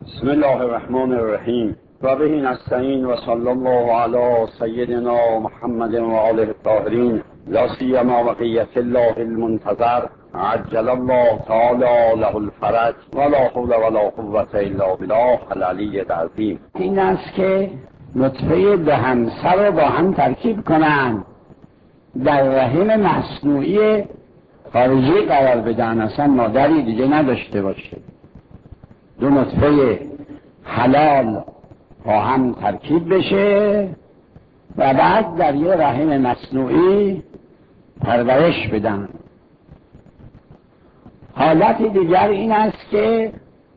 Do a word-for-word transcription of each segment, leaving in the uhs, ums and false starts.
بسم الله الرحمن الرحیم و به نستعین و صلی الله علی سیدنا محمد و آله الطاهرین لا سیما بقیة الله المنتظر عجل الله تعالی له الفرج ولا حول ولا قوة الا بالله العلی العظیم. این است که نطفه دو همسر رو با هم ترکیب کنند، در رحم مصنوعی خارجی قرار بدن، اصلا مادری دیگه نداشته باشه. دو نطفه حلال با هم ترکیب بشه و بعد در یه رحم مصنوعی پرورش بدن. حالت دیگر این است که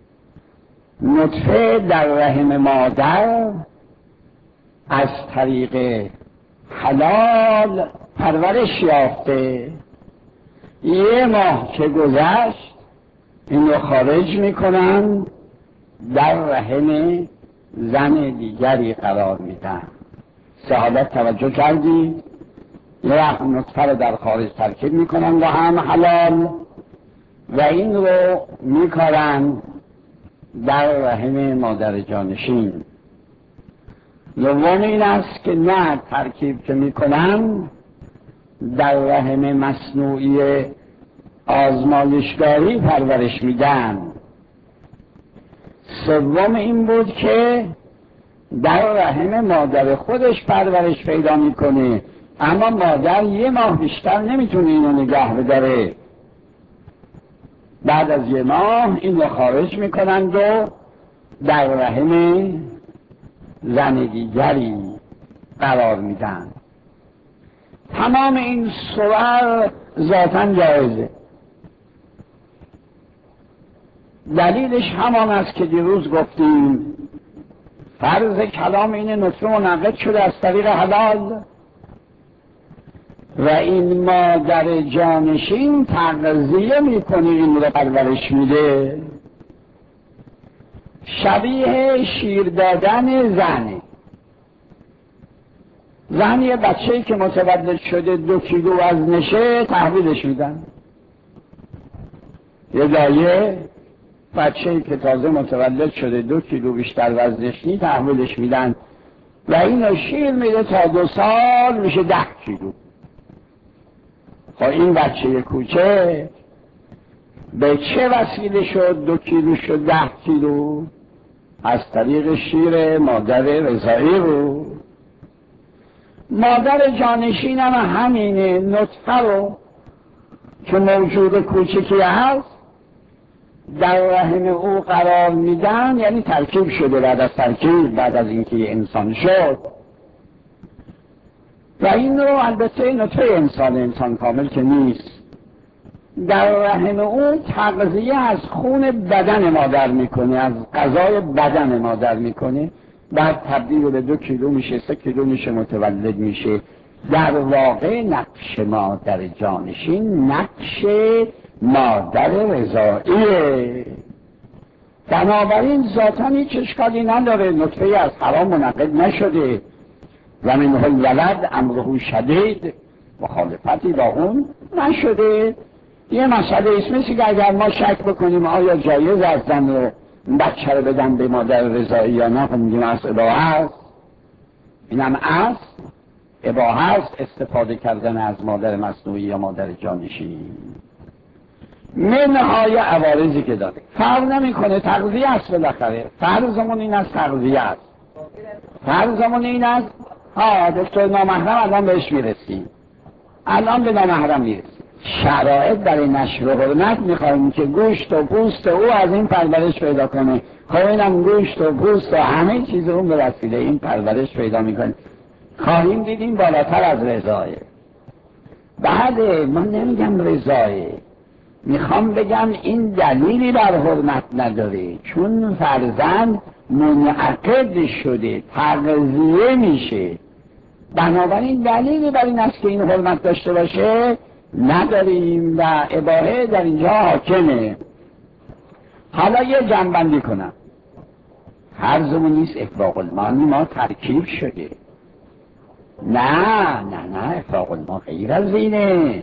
نطفه در رحم مادر از طریق حلال پرورش یافته، یه ماه که گذشت این رو خارج میکنن، در رحم زن دیگری قرار میدن. سه حالت توجه کردید؟ یه وقت نطفه رو در خارج ترکیب میکنن با هم حلال و این رو میکارن در رحم مادر جانشین. دوم این است که نه ترکیب که میکنن در رحم مصنوعی آزمایشگاهی پرورش میدن. سوم این بود که در رحم مادر خودش پرورش پیدا میکنه، اما مادر یه ماه بیشتر نمیتونه اینو نگه بداره. بعد از یه ماه این رو خارج میکنند و در رحم زن دیگری قرار میدن. تمام این صور ذاتاً جایزه. دلیلش همان است که دیروز گفتیم، فرض کلام این نطفه منعقد شده از طریق حلال و این مادر جانشین تغذیه میکنه، این رو پرورش میده. شبیه شیر دادن زنه. زن یه بچه‌ای که متولد شده دو کیلو وزنشه تحویلش میدن. یه دایه بچه‌ای که تازه متولد شده دو کیلو بیشتر وزنش نیست تحویلش میدن و اینو شیر میده تا دو سال میشه ده کیلو. خب این بچه کوچه به چه وسیله شد دو کیلو شد ده کیلو؟ از طریق شیر مادر رضاعی رو. مادر جانشین هم همینه، نطفه رو که موجود کوچکی هست در رحم او قرار میدن، یعنی ترکیب شده بعد از ترکیب، بعد از اینکه انسان شد. و این رو البته نطفه انسان انسان کامل که نیست، در رحم او تغذیه از خون بدن مادر میکنه، از غذای بدن مادر میکنه، بعد تبدیل به دو کیلو میشه، سه کیلو میشه، متولد میشه. در واقع نقش مادر جانشین نقش مادر رضاعیه. بنابراین ذاتاً هیچ اشکالی نداره، نطفه از حرام منعقد نشده و منه الولد امره شدید، مخالفتی با اون نشده. یه مسئله است، مثل که اگر ما شک بکنیم آیا جایز از زن رو بچه رو بدن به مادر رضاعی یا نه، خب میگیم از اباحه است. اینم از اباحه است استفاده کردن از مادر مصنوعی یا مادر جانشین. منهای عوارضی که داره فرق نمیکنه، تغذیه است بالاخره. فرضمون این است تغذیه است. فرضمون این است ها دکتر نامحرم الان بهش میرسیم، الان به نامحرم میرسیم. شرایط برای نشر و حرمت میخوایم که گوشت و پوست او از این پرورش پیدا کنه. خب اینم گوشت و پوست و همه چیز اون به وسیله این پرورش پیدا میکنه. خواهیم دیدیم بالاتر از رضایه. بعد ما نمیگم رضایه، میخوام بگم این دلیلی بر حرمت نداره، چون فرزند منعقد شده، تغذیه میشه. بنابراین دلیلی بر این است که این حرمت داشته باشه نداریم و اباحه در اینجا حاکمه. حالا یه جنبندی کنم، فرضمون نیست افراغ المانی ما ترکیب شده. نه نه نه افراغ الما غیر از اینه.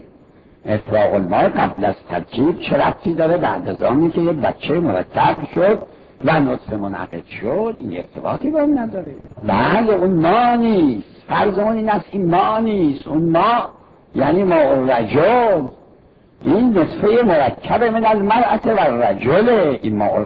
افراغ الماء قبل از ترکیب چه ربطی داره؟ بعد از آنی که یه بچه مرتب شد و نطفه منعقد شد، این ارتباطی با اون نداره. بله اون ما نیست، فرضمون این است این ما نیست، اون ما یعنی ما رجل، این نطفه مرکب من از مرأت و رجله، این ما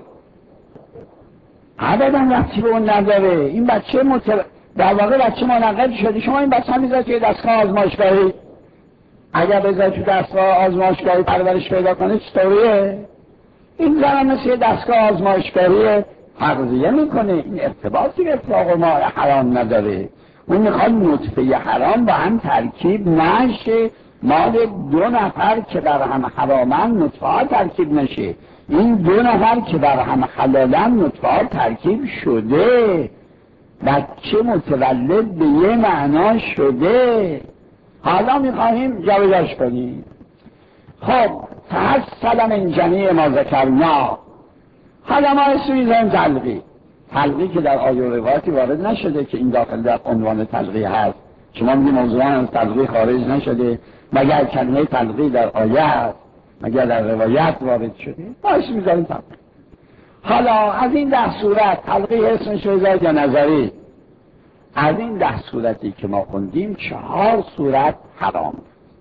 ابدا ربطی به اون نداره. این بچه متر... در واقع بچه منعقد شده، شما این بچه هم میذارید توی دستگاه آزمایشگاهی، اگر بذارید توی دستگاه آزمایشگاهی پرورش پیدا کنه چطوریه؟ این زن مثل دستگاه آزمایشگاهی تغذیه میکنه، این ارتباطی به اطلاق ما حرام نداره. اون میخواد نطفه حرام با هم ترکیب نشه، مال دو نفر که بر هم حرامن نطفه ها ترکیب نشه، این دو نفر که بر هم حلالن نطفه ها ترکیب شده، بچه متولد به یه معنا شده. حالا میخواهیم جابجاش کنیم. خب تحصل من جمیع ما ذکرنا، حالا ما اسم میذاریم تلقی. تلقی که در آیه و روایتی وارد نشده که این داخل در عنوان تلقی هست. شما میگید موضوعا از تلقی خارج نشده، مگر کلمه تلقی در آیه هست، مگر در روایت وارد شده، ما اسم میذاریم تلقی. حالا از این ده صورت تلقی اسمش رو بذارید یا نظری؟ از این ده صورتی که ما خوندیم چهار صورت حرام،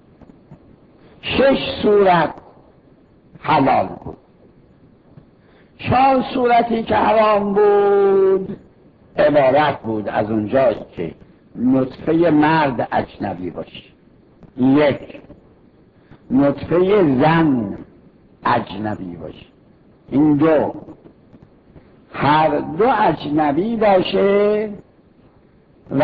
شش صورت حلال بود. چهار صورتی که حرام بود عبارت بود از اونجایی که نطفه مرد اجنبی باشه، یک نطفه زن اجنبی باشه، این دو هر دو اجنبی باشه و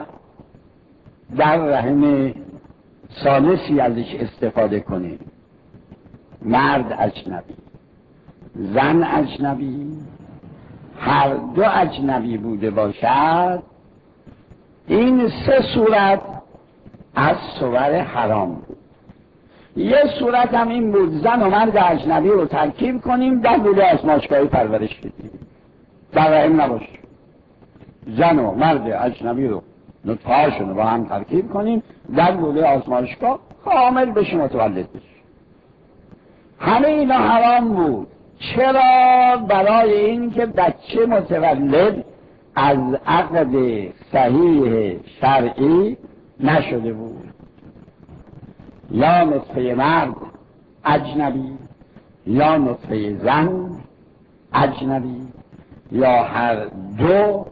در رحم ثالثی ازش استفاده کنیم، مرد اجنبی زن اجنبی، هر دو اجنبی بوده باشد. این سه صورت از صور حرام بود. یه صورت هم این بود زن و مرد اجنبی رو ترکیب کنیم در لوله آزمایشگاهی پرورش بدیم، در رحم نباشه. زن و مرد اجنبی رو نطفه هاشون رو با هم ترکیب کنیم در لوله آزمایشگاه کامل بشه، متولد بشه. همه اینا حرام بود. چرا؟ برای این که بچه متولد از عقد صحیح شرعی نشده بود. یا نطفه مرد اجنبی، یا نطفه زن اجنبی، یا هر دو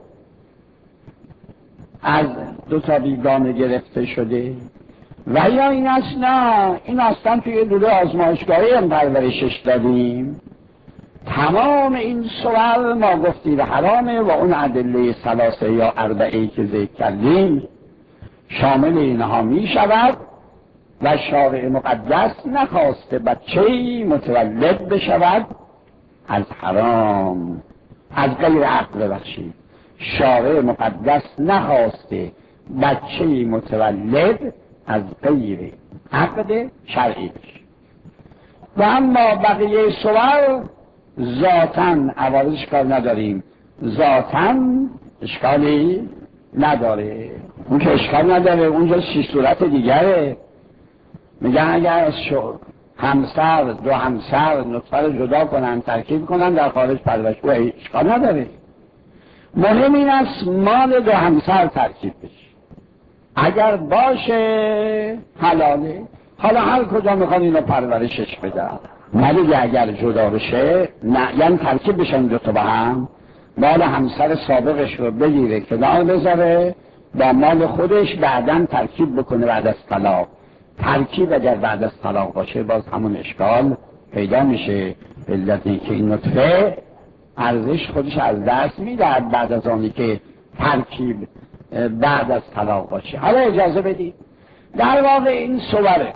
از دو تا بیگانه گرفته شده. و یا این است نه، این اصلا توی لوله آزمایشگاهی هم پرورشش دادیم. تمام این صور ما گفتیم حرامه و اون ادله ثلاثه یا اربعه که ذکر کردیم شامل اینها می شود و شارع مقدس نخواسته بچه‌ای متولد بشود از حرام، از غیر عقل. ببخشید، شارع مقدس نخواسته بچه‌ای متولد از غیر عقد شرعی بشه. و اما بقیه صور ذاتاً عوارض اشکال نداریم، ذاتاً اشکالی نداره. اون که اشکال نداره اونجا شش صورت دیگره. میگن اگر شد همسر دو همسر نطفه رو جدا کنن ترکیب کنن در خارج پرورش و اشکال نداره. مهم این است مال دو همسر ترکیب بشه، اگر باشه حلاله. حالا هر کجا میخوان اینو پرورشش بدن، ولی اگر جدا بشه نه، یعنی ترکیب بشن دو تا با هم، مال همسر سابقش رو بگیره کنار بذاره با مال خودش بعداً ترکیب بکنه بعد از طلاق. ترکیب اگر بعد از طلاق باشه باز همون اشکال پیدا میشه، به علت اینکه این نطفه ارزش خودش از دست میدهد بعد از آنی که ترکیب بعد از طلاق باشه. حالا اجازه بدید در واقع این صوره،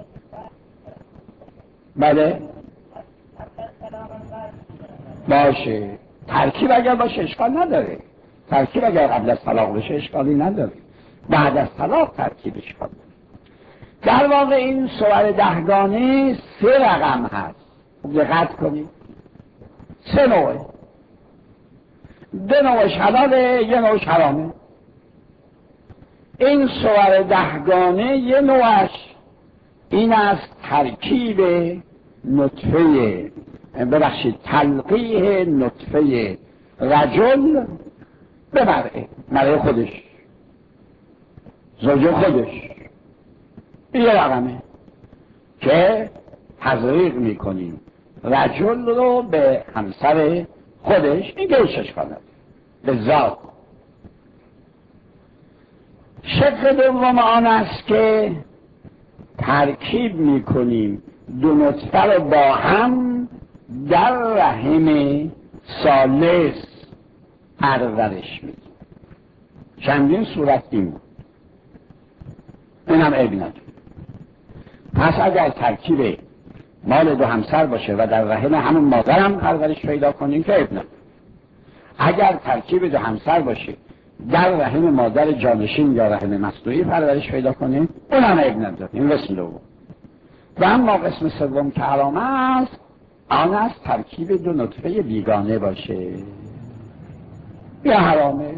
بله باشه، ترکیب اگر باشه اشکال نداره، ترکیب اگر قبل از طلاق بشه اشکالی نداره، بعد از طلاق ترکیب اشکال داره. در واقع این صور دهگانه سه رقم هست، دقت کنید، سه نوعه، دو نوعش حلاله یه نوعش حرامه. این صور دهگانه یه نوعش این است ترکیب نطفه ببخشید تلقیح نطفه رجل به مرعه، مرعه خودش، زوج خودش، یه رقمه که تزریق میکنیم رجل رو به همسر خودش، این گوشش کند به ذات. شق دوم آن است که ترکیب میکنیم دو نطفه رو با هم در رحم ثالث پرورش میدیم. چندین صورت این بود، اینم عیب نداره. پس اگر ترکیب مال دو همسر باشه و در رحم همون مادر هم پرورش پیدا کنیم که عیب نداره. اگر ترکیب دو همسر باشه در رحم مادر جانشین یا رحم مصنوعی پرورش پیدا کنیم اونم عیب نداره. این قسم دوم. و اما قسم سوم که حرام است آن است ترکیب دو نطفه بیگانه باشه، یا حرامه.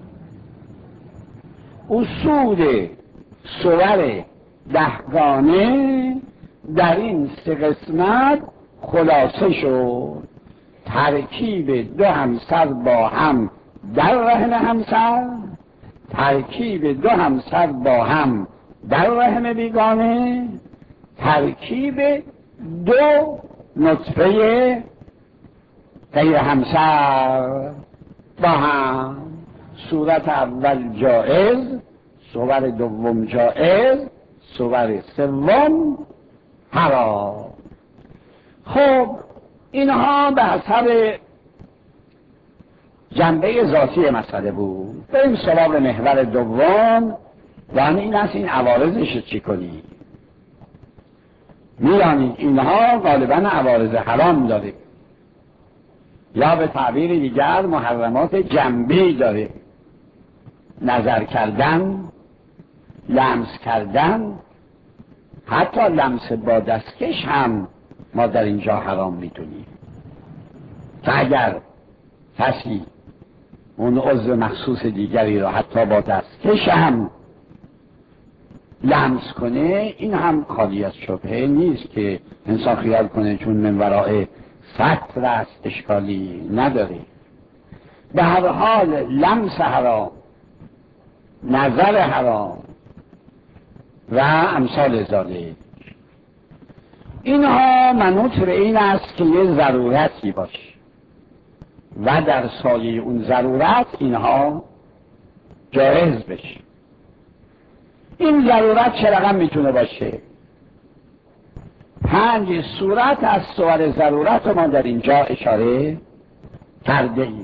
اصول صور دهگانه در این سه قسمت خلاصه شد. ترکیب دو همسر با هم در رحم همسر، ترکیب دو همسر با هم در رحم بیگانه، ترکیب دو نطفه غیر همسر با هم. صورت اول جائز، صور دوم جائز، صور سوم حرام. خب اینها به حسب جنبه ذاتی مسئله بود. بریم سراغ محور دوم و این است این عوارضش چی کنی. میدانید اینها غالبا عوارض حرام داره یا به تعبیر دیگر محرمات جنبی داره. نظر کردن، لمس کردن، حتی لمس با دستکش هم ما در اینجا حرام میدونیم که اگر کسی اون عضو مخصوص دیگری را حتی با دستکش هم لمس کنه این هم خالی از شبهه نیست که انسان خیال کنه چون من ورای سطر است اشکالی نداره. به هر حال لمس حرام، نظر حرام و امثال ذالک اینها منوط به این است که یه ضرورتی باشه و در سایه اون ضرورت اینها جایز بشه. این ضرورت چه رقم میتونه باشه؟ پنج صورت از صور ضرورت ما در اینجا اشاره کرده ایم.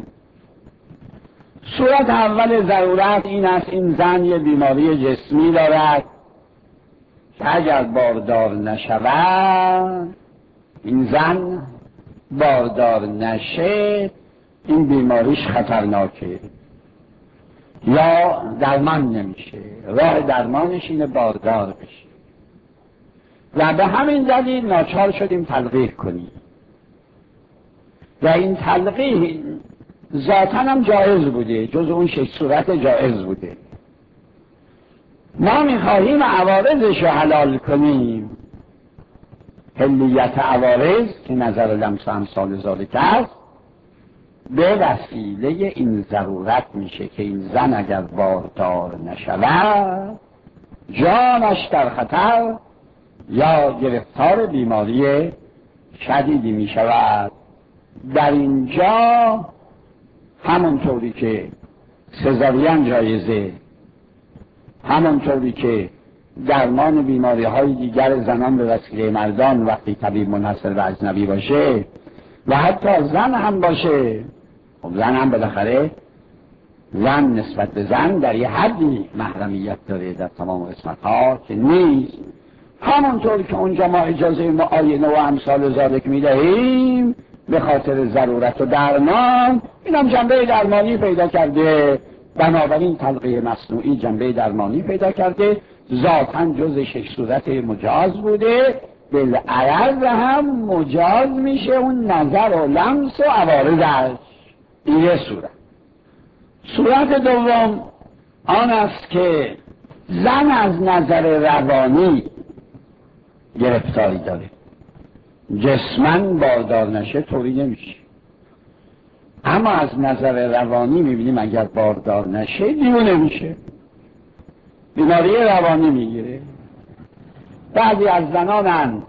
صورت اول ضرورت این است این زن یه بیماری جسمی دارد که اگر باردار نشود، این زن باردار نشه، این بیماریش خطرناکه یا درمان نمیشه. راه درمانش اینه باردار بشه و به همین دلیل ناچار شدیم تلقیح کنیم و این تلقیح ذاتاً هم جایز بوده، جز اون شش صورت جایز بوده. ما میخواهیم عوارضش رو حلال کنیم. حلیت عوارض که نظر لمس و امثال ذالک است به وسیله این ضرورت میشه که این زن اگر باردار نشود جانش در خطر یا گرفتار بیماری شدیدی میشود. در اینجا همونطوری که سزارین جایزه، همونطوری که درمان بیماری های دیگر زنان به وسیله مردان وقتی طبیب منحصر به اجنبی باشه و حتی زن هم باشه، خب زن هم بالاخره زن نسبت به زن در یه حدی محرمیت داره در تمام قسمت ها که نیست. همونطور که اونجا ما اجازه معاینه و امثال ذالک میدهیم به خاطر ضرورت و درمان، این هم جنبه درمانی پیدا کرده. بنابراین تلقیح مصنوعی جنبه درمانی پیدا کرده، ذاتاً جز شش صورت مجاز بوده، بالعرض هم مجاز میشه اون نظر و لمس و عوارضش. این یه صورت. صورت دوم آن است که زن از نظر روانی گرفتاری داره جسمن باردار نشه طوری نمیشه. اما از نظر روانی میبینیم اگر باردار نشه دیوونه میشه، بیماری روانی میگیره. بعضی از زنانن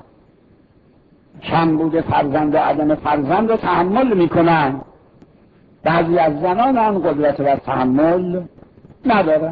کمبود فرزند و عدم فرزند رو تحمل میکنن، بعضی از زنانن قدرت بر تحمل ندارن.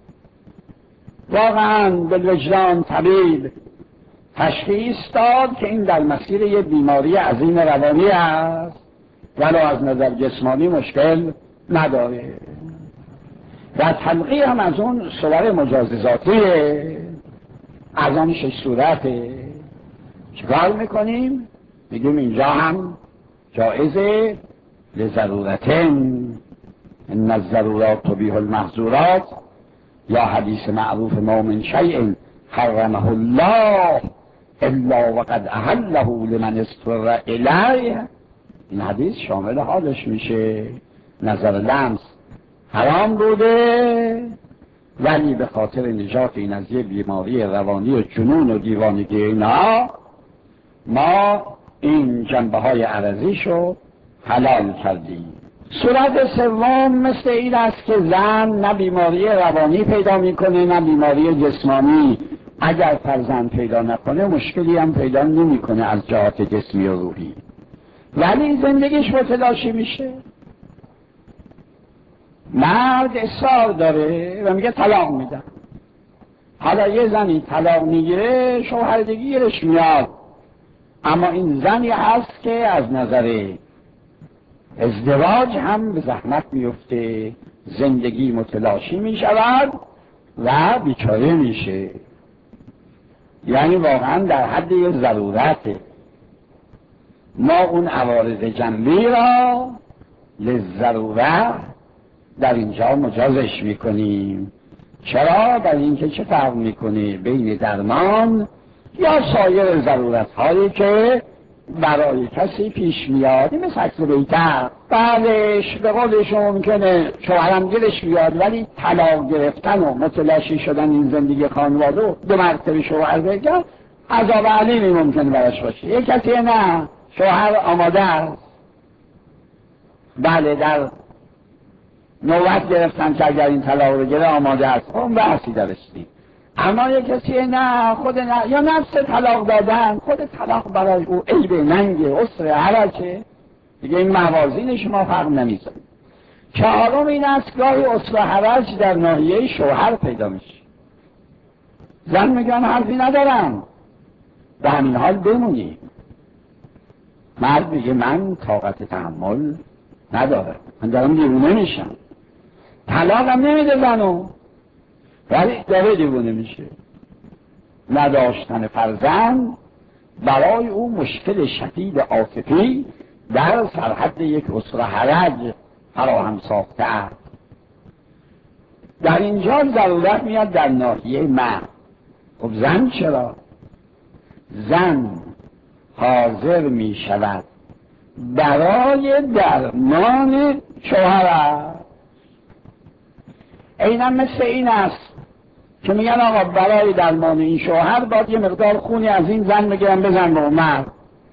واقعا بالوجدان طبیب تشخیص داد که این در مسیر یه بیماری عظیم روانی است، ولو از نظر جسمانی مشکل نداره. و تلقی هم از اون صور مجازاتیه، از آن شش صورته. چیکار میکنیم؟ میگیم اینجا هم جائزه لضرورتن، ان الضرورات تبیح المحظورات، یا حدیث معروف ما من شیء حرمه الله الا وقد احله لمن اضطر الیه. این حدیث شامل حالش میشه. نظر لمس حرام بوده، ولی به خاطر نجات این از یه بیماری روانی و جنون و دیوانگی اینا ما این جنبه های عرضیشو حلال کردیم. صورت سوم مثل این است که زن نه بیماری روانی پیدا میکنه نه بیماری جسمانی. اگر فرزند پیدا نکنه مشکلی هم پیدا نمیکنه از جهات جسمی و روحی، ولی زندگیش متلاشی میشه. مرد اصرار داره و میگه طلاق میدم. حالا یه زنی طلاق میگیره شوهر دیگه گیرش میاد، اما این زنی هست که از نظر ازدواج هم به زحمت میفته، زندگی متلاشی میشود و بیچاره میشه. یعنی واقعا در حد یه ضرورته. ما اون عوارض جنبی را للضروره در اینجا مجازش میکنیم. چرا؟ در اینکه چه فرق میکنه بین درمان یا سایر ضرورت هایی که برای کسی پیش میاد. این مثل عکس بیتر بعدش به قولش ممکنه شوهرم گلش بیاد، ولی طلاق گرفتن و متلاشی شدن این زندگی خانواده دو مرتبه شوهر بگم عذاب علیمی ممکنه براش باشه. یک کسی نه، شوهر آماده است، بله در نوبت گرفتن که اگر این طلاق رو گره آماده است، اون بحثی درستی. اما یک کسی نه، خود نه، یا نفس طلاق دادن، خود طلاق برای او عیب ننگه اسره حرکه دیگه، این موازین شما فرق نمیزنه. چهارم این است گاهی اسره حرج در ناحیه شوهر پیدا میشه. زن میگن حرفی ندارم، به همین حال بمونی. مرد میگه من طاقت تحمل ندارم، من دارم دیوونه میشم. طلاق هم نمیده زنو، ولی داره دیوونه میشه. نداشتن فرزند برای او مشکل شدید عاطفی در سرحد یک اسره حرج فراهم ساخته است. در اینجا ضرورت میاد در ناحیه مرد. خب زن چرا؟ زن حاضر می شود برای درمان شوهر است. اینم مثل این است که میگن آقا برای درمان این شوهر باید یه مقدار خونی از این زن بگیرن بزن به اون مرد.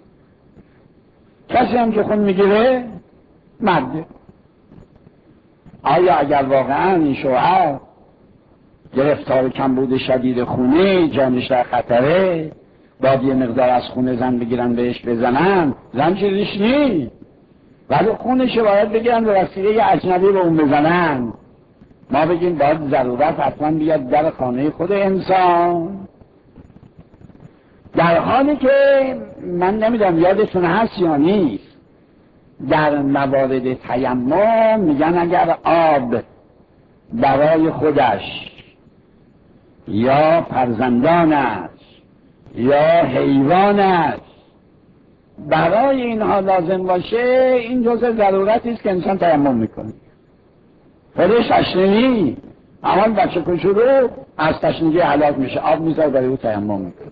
کسی هم که خون میگیره مرده. آیا اگر واقعا این شوهر گرفتار کمبود شدید خونه، جانش در خطره، باید یه مقدار از خون زن بگیرن بهش بزنن؟ زن چیزیش نی، ولی خونش باید بگیرن به وسیله یه اجنبی به اون بزنن. ما بگیم باید ضرورت حتما بیاد در خانه خود انسان. در حالی که من نمیدونم یادتون هست یا نیست، در موارد تیمم میگن اگر آب برای خودش یا فرزندانش یا حیوانش برای اینها لازم باشه، این جزء ضرورتی است که انسان تیمم میکنه. خودش تشنگی، اما بچه کوچولو از تشنگی هلاک میشه، آب میذاره برای او تیمم میکنه.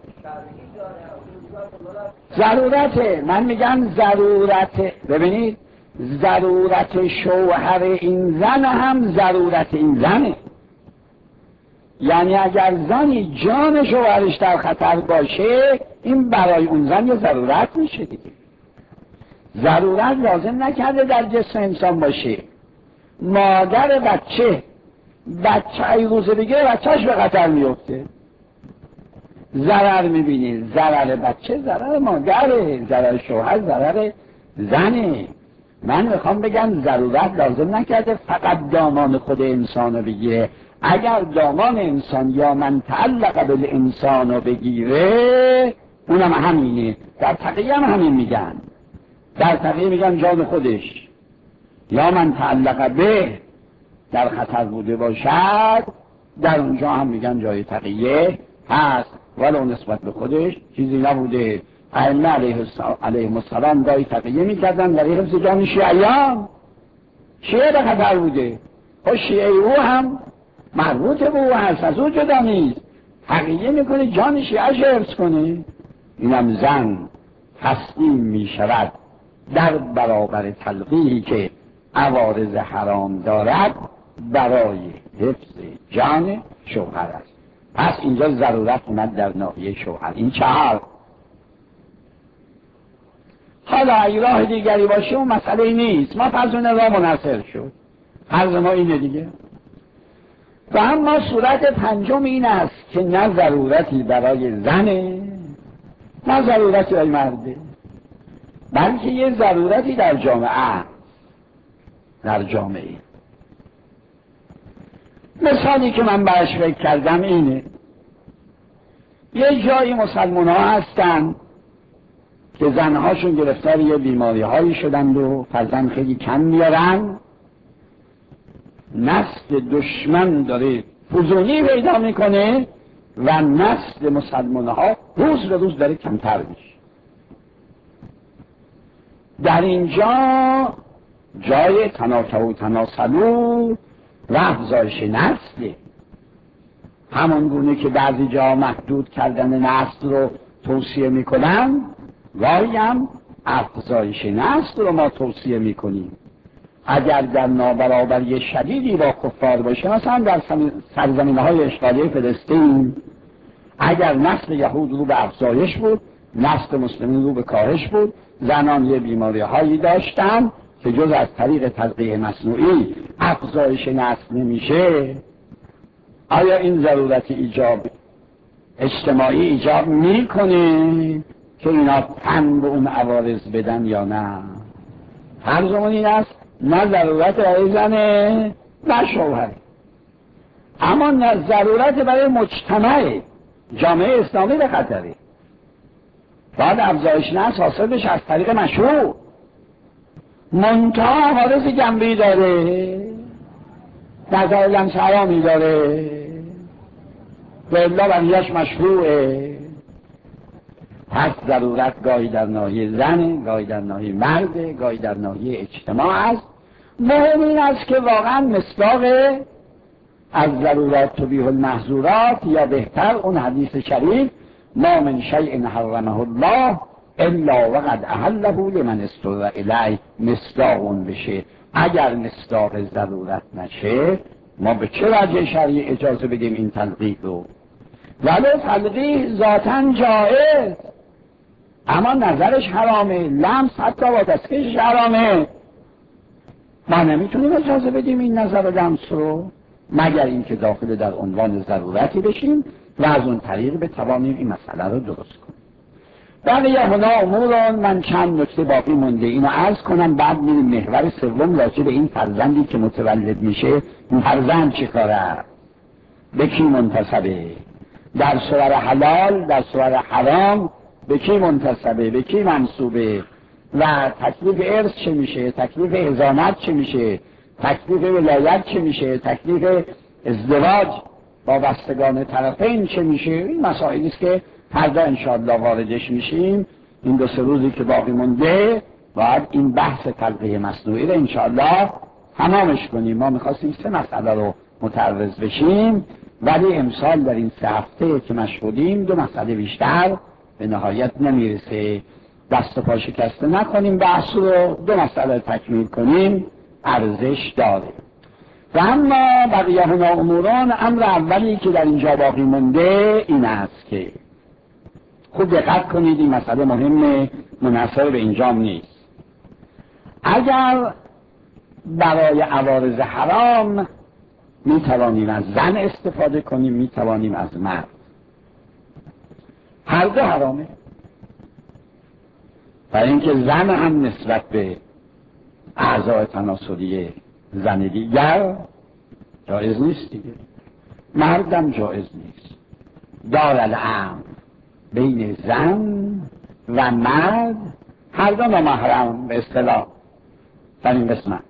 ضرورته، من میگم ضرورته. ببینید ضرورت شوهر این زن هم ضرورت این زنه. یعنی اگر زنی جان شوهرش در خطر باشه این برای اون زن یه ضرورت میشه دیگه. ضرورت لازم نکرده در جسم انسان باشه. مادر بچه بچه ای روزه بگیره بچهش به خطر میفته، ضرر میبینید. ضرر بچه ضرر مادره، ضرر شوهر ضرر زنه. من میخوام بگم ضرورت لازم نکرده فقط دامان خود انسان رو بگیره. اگر دامان انسان یا من تعلق بالانسان رو بگیره اونم همینه. در تقیه هم همین میگن، در تقیه میگن جان خودش یا من تعلق به در خطر بوده باشد، در اونجا هم میگن جای تقیه هست ولو نسبت به خودش چیزی نبوده. ائمه علیهم السلام گاهی تقیه میکردن برای حفظ جان شیعیان. شیعه به خطر بوده، خب شیعه او هم مربوط به او هست، از او جدا نیست. تقیه میکنه جان شیعهش حفظ کنه. اینم زن تسلیم میشود در برابر تلقیحی که عوارض حرام دارد برای حفظ جان شوهر است. پس اینجا ضرورت اومد در ناحیه شوهر. این چهار. حالا اگه راه دیگری باشه اون مسئله نیست، ما فرض اون راه منحصر شد، فرض ما اینه دیگه. و اما صورت پنجم این است که نه ضرورتی برای زنه نه ضرورتی برای مرده، بلکه یه ضرورتی در جامعه در جامعه مثالی که من برش فکر کردم اینه. یه جایی مسلمان ها هستن که زنهاشون گرفتار یه بیماری هایی شدند و فرزند خیلی کم میارن، نسل دشمن داره فزونی پیدا میکنه و نسل مسلمان ها روز به روز داره کمتر میشه. در اینجا جای تناکه و تناسلو و افزایش نسله، همون گونه که بعضی جا محدود کردن نسل رو توصیه میکنن، گاهی هم افزایش نسل رو ما توصیه میکنیم. اگر در نابرابری شدیدی با کفار باشه، مثلا در سرزمین‌های اشغالی فلسطین، اگر نسل یهود رو به افزایش بود، نسل مسلمین رو به کاهش بود، زنان یه بیماری هایی داشتن که جز از طریق تلقیح مصنوعی افزایش نسل نمیشه، آیا این ضرورت ایجاب اجتماعی ایجاب میکنه که اینا تن به اون عوارض بدن یا نه؟ فرضمون این است نه ضرورت برای زنه نه شوهر، اما نه ضرورت برای مجتمع جامعه اسلامی به خطره. باید افزایش نسل حاصل بشه از طریق مشروع، منتها عوارض جنبی داره، نظر لمس حرامی داره، و الا بقیه‌اش مشروعه. پس ضرورت گاهی در ناحیه زن، گاهی در ناحیه مرد، گاهی در ناحیه اجتماع است. مهم این است که واقعا مصداق از ضرورات تبیح المحظورات، یا بهتر اون حدیث شریف ما من شیء حرمه الله الا وقد احله لمن استر الیه مصداق اون بشه. اگر مصداق ضرورت نشه ما به چه وجه شرعی اجازه بدیم این تلقیح رو؟ ولی تلقیح ذاتاً جایز، اما نظرش حرامه، لمس حتی با دستکش حرامه. ما نمیتونیم اجازه بدیم این نظر لمس رو مگر اینکه داخل در عنوان ضرورتی بشیم و از اون طریق بتوانیم این مسئله رو درست کنیم. بقیه هنا اموران، من چند نکته باقی مونده اینو عرض کنم، بعد میریم محور سوم راجع به این فرزندی که متولد میشه. این فرزند چی کاره؟ به کی منتسبه؟ در صور حلال، در صور حرام به کی منتسبه؟ به کی منسوبه؟ و تکلیف ارث چه میشه؟ تکلیف حضانت چه میشه؟ تکلیف ولایت چه میشه؟ تکلیف ازدواج با بستگان طرفین چه میشه؟ این مسائلی است که فردا انشاءالله واردش میشیم. این دو سه روزی که باقی مونده باید این بحث تلقیح مصنوعی رو انشاءالله تمامش کنیم. ما میخواستیم سه مسئله رو متعرض بشیم، ولی امسال در این سه هفته که مشغولیم دو مسئله بیشتر به نهایت نمیرسه. دست و پا شکسته نکنیم، بحث رو دو مسئله تکمیل کنیم ارزش داره. و اما بقیه هنا اموران، امر اولی که در اینجا باقی مونده این است که خوب دقت کنید، این مسئله مهمه، منحصر به اینجام نیست. اگر برای عوارض حرام می توانیم از زن استفاده کنیم، می توانیم از مرد، هر دو حرامه. برای اینکه زن هم نسبت به اعضای تناسلی زن دیگر جایز نیست دیگه، مردم جایز نیست. دار الامر بین زن و مرد هر دو نامحرم به اصطلاح در این قسمت.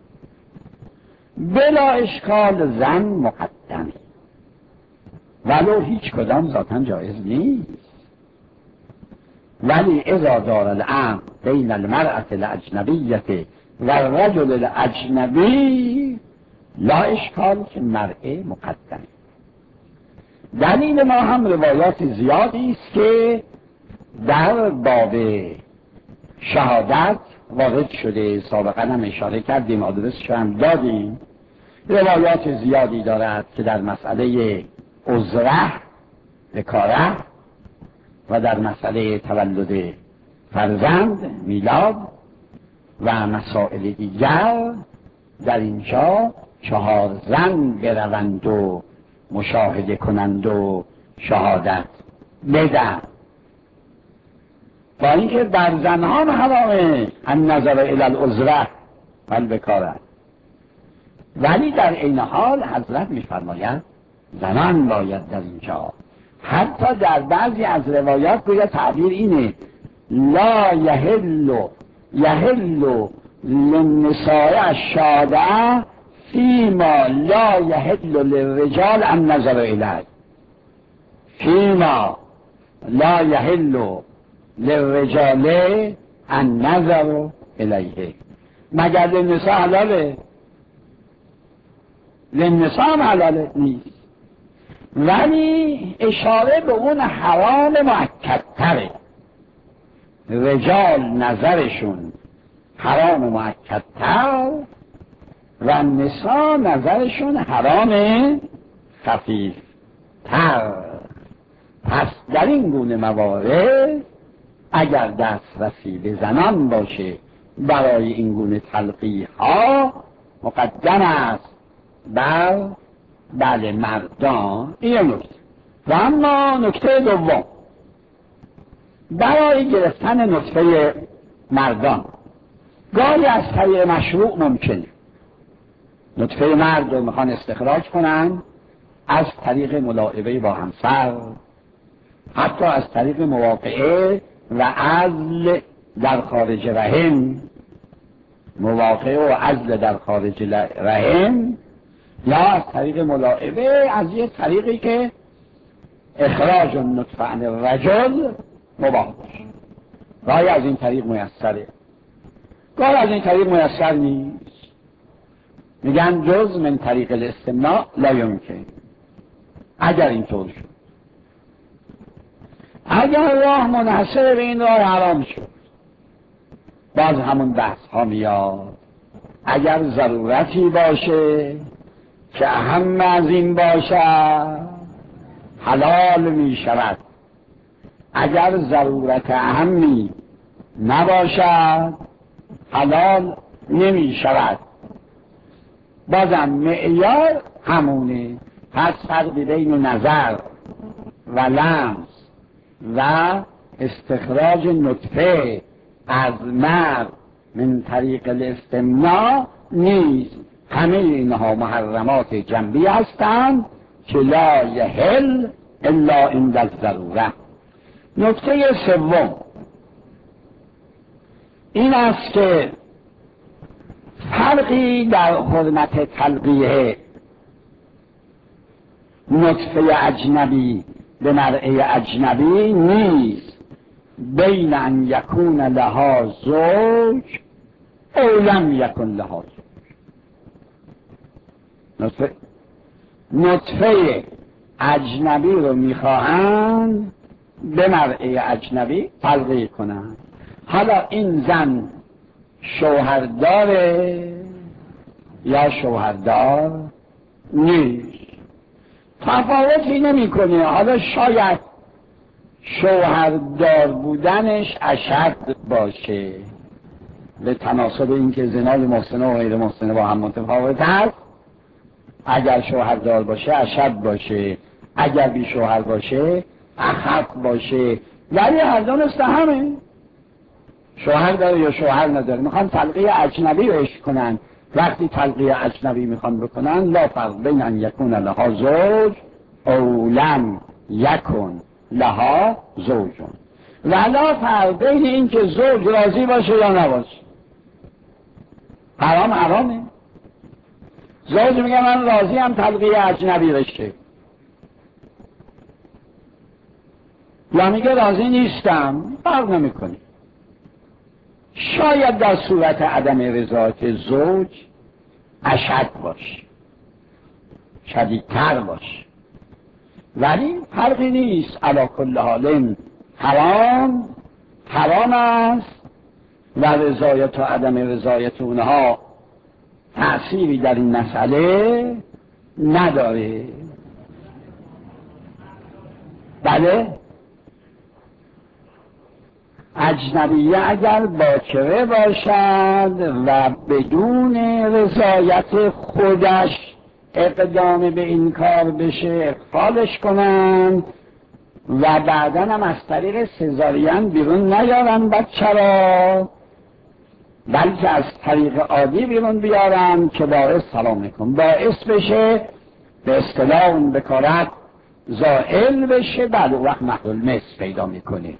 بلا اشکال زن مقدمه، ولو هیچ کدام ذاتاً جایز نیست. ولی اذا دار الامر بین المرأة الاجنبیة و الرجل الاجنبی لا اشکال که مرء مقدمه. دلیل ما هم روایات زیادی است که در باب شهادت وارد شده، سابقا هم اشاره کردیم، آدرسش هم دادیم. روایات زیادی دارد که در مسئله عذره بکاره و در مسئله تولد فرزند میلاد و مسائل دیگر در اینجا چهار زن بروند و مشاهده کنند و شهادت بدن. با اینکه در زنان حرامه ان نظر الی العذره و البکاره، ولی در این حال حضرت میفرماید زنان باید در اینجا. حتی در بعضی از روایات گویا تعبیر اینه لا یحل یحل للنساء الشهاده فیما لا یحل للرجال ان نظر الیه، فیما لا یحل للرجال ان نظر الیه. مگر للنساء حلاله؟ للنساء هم حلاله نیست، ولی اشاره به اون حرام مؤکدتره. رجال نظرشون حرام مؤکدتر و نساء نظرشون حرام خفیف تر. پس در این گونه موارد اگر دسترسی به زنان باشه برای این گونه تلقیح ها مقدم است بر بله مردان. این نکته. و اما نکته دوم، برای گرفتن نطفه مردان گاهی از طریق مشروع ممکنه. نطفه مرد رو میخوان استخراج کنن از طریق ملاعبه با همسر، حتی از طریق موافقه و عزل در خارج رحم، موافقه و عزل در خارج رحم، یا از طریق ملاعبه از یه طریقی که اخراج النطفه عن الرجل مباح باشه. گاهی از این طریق میسره، گاهی از این طریق میسر نیست. میگن جز من طریق الاستمناء لا یمکن. اگر اینطور شد، اگر راه منحصر به این راه حرام شد، باز همون بحث ها میاد. اگر ضرورتی باشه که اهم از این باشد حلال می شود، اگر ضرورت اهمی نباشد حلال نمی شود. بازم معیار همونه. پس فرق بین نظر و لمس و استخراج نطفه از مرد من طریق الاستمناء نیست. همه اینها محرمات جنبی هستند که لا یحل الا عند الضروره. نکته سوم این است که فرقی در حرمت تلقیح نطفه اجنبی به مرء اجنبی نیست بین ان یکون لها زوج او لم یکن لها زوج. نطفه نطفه اجنبی رو میخواهند به مرء اجنبی تلقیح کنند. حالا این زن شوهرداره یا شوهردار نیست، تفاوتی نمی کنه. حالا شاید شوهردار بودنش اشد باشه، به تناسب اینکه زنای محسنه و غیر محسنه با هم متفاوت هست. اگر شوهردار باشه اشد باشه، اگر بی شوهر باشه اخف باشه، ولی هر دو مثل همه، شوهر داره یا شوهر نداره. میخوان تلقیه اجنبی بهش کنن، وقتی تلقیه اجنبی میخوان بکنن لا فرق بین ان یکون لها زوج او لم یکن لها زوجون، ولا فرق بین این که زوج راضی باشه یا نباشه. حرام حرامه. زوج میگه من راضی هم تلقیه اجنبی بشه، یا میگه راضی نیستم، فرق نمیکنه. شاید در صورت عدم رضایت زوج اشد باشه، شدیدتر باشه، ولی فرقی نیست. علی کل حال حرام حرام است و رضایت و عدم رضایت اونها تأثیری در این مسئله نداره. بله، اجنبیه اگر باکره باشد و بدون رضایت خودش اقدام به این کار بشه، اقفالش کنند و بعداً هم از طریق سزارین بیرون نیارن بچه را، بلکه از طریق عادی بیرون بیارن که باعث سلام کن باعث بشه به اصطلاح اون بکارت زائل بشه، بعد وقت محل مس پیدا میکنه.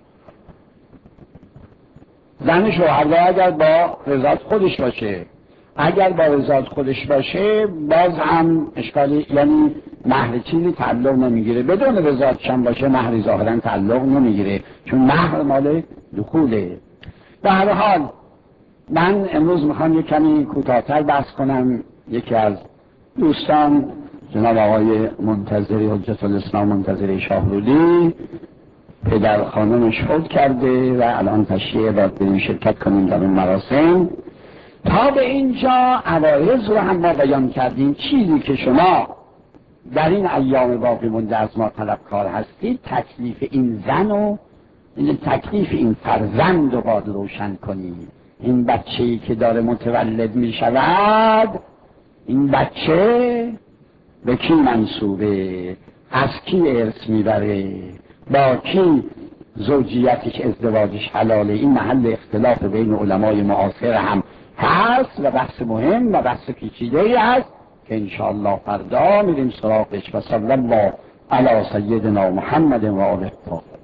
زن شوهردار اگر با رضایت خودش باشه، اگر با رضایت خودش باشه باز هم اشکالی، یعنی مهر چیزی تعلق نمیگیره. بدون رضایتش هم باشه مهر ظاهرا تعلق نمیگیره، چون مهر مال دخوله. به هر حال من امروز میخوام یک کمی کوتاه‌تر بحث کنم. یکی از دوستان جناب آقای منتظری حجت الاسلام منتظری شاهرودی، پدر خانمش فوت کرده و الان تشریع باید بریم شرکت کنیم در این مراسم. تا به اینجا عوارض رو هم ما بیان کردیم. چیزی که شما در این ایام باقی مونده از ما طلبکار هستید، تکلیف این زن و تکلیف این فرزند رو باید روشن کنید. این بچه‌ای که داره متولد می شود، این بچه به کی منسوبه، از کی ارث میبره، با کی زوجیتش ازدواجش حلاله. این محل اختلاف بین علمای معاصر هم هست و بحث مهم و بحث پیچیده‌ای هست که انشاءالله فردا میریم سراغش. و صلی الله علی سیدنا محمد و آله الطاهرین.